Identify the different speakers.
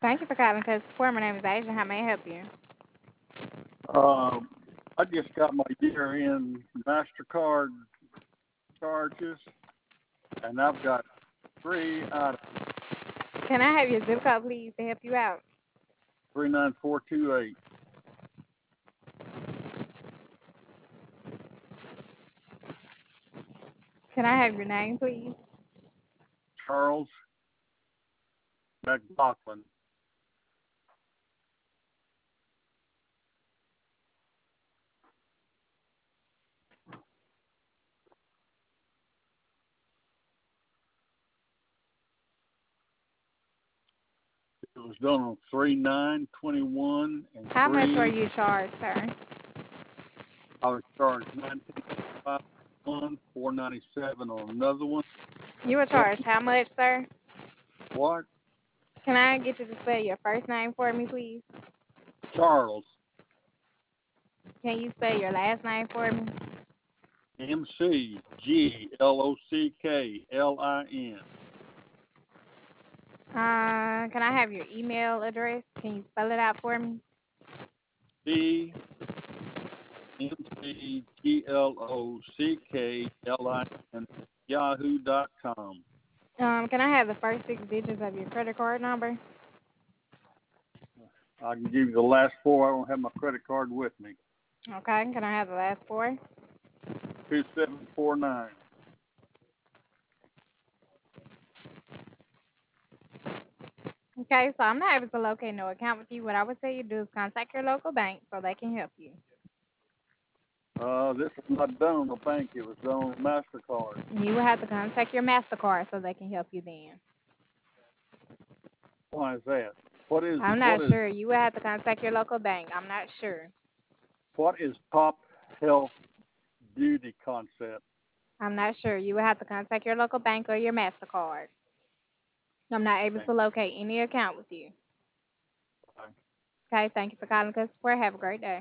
Speaker 1: Thank you for calling Customer Support. My name is Asia. How may I help you?
Speaker 2: Um, I just got my year-end MasterCard charges, and I've got three out of
Speaker 1: Can I have your zip code, please, to help you out?
Speaker 2: 39428.
Speaker 1: Can I have your name, please?
Speaker 2: Charles McLaughlin. It was done on 3/9/21 and
Speaker 1: How much were
Speaker 2: 3.
Speaker 1: you charged, sir?
Speaker 2: I was charged 19.5 one, 497 on another one.
Speaker 1: You were charged how much, sir?
Speaker 2: What?
Speaker 1: Can I get you to spell your first name for me, please?
Speaker 2: Charles
Speaker 1: Can you spell your last name for me?
Speaker 2: McLockLin.
Speaker 1: Can I have your email address? Can you spell it out for me?
Speaker 2: CMCGLOCKLIN yahoo.com.
Speaker 1: Can I have the first 6 digits of your credit card number?
Speaker 2: I can give you the last four. I don't have my credit card with me.
Speaker 1: Okay. Can I have the last four?
Speaker 2: 2749.
Speaker 1: Okay, so I'm not able to locate no account with you. What I would say you do is contact your local bank so they can help you.
Speaker 2: This was not done on the bank. It was done on MasterCard.
Speaker 1: You will have to contact your MasterCard so they can help you then.
Speaker 2: Why is that? What is
Speaker 1: I'm
Speaker 2: what
Speaker 1: not
Speaker 2: is
Speaker 1: sure. You will have to contact your local bank. I'm not sure.
Speaker 2: what is Top Health Beauty Concept?
Speaker 1: I'm not sure. You will have to contact your local bank or your MasterCard. I'm not able
Speaker 2: Okay.
Speaker 1: to locate any account with you.
Speaker 2: Bye.
Speaker 1: Okay, thank you for calling us. Have a great day.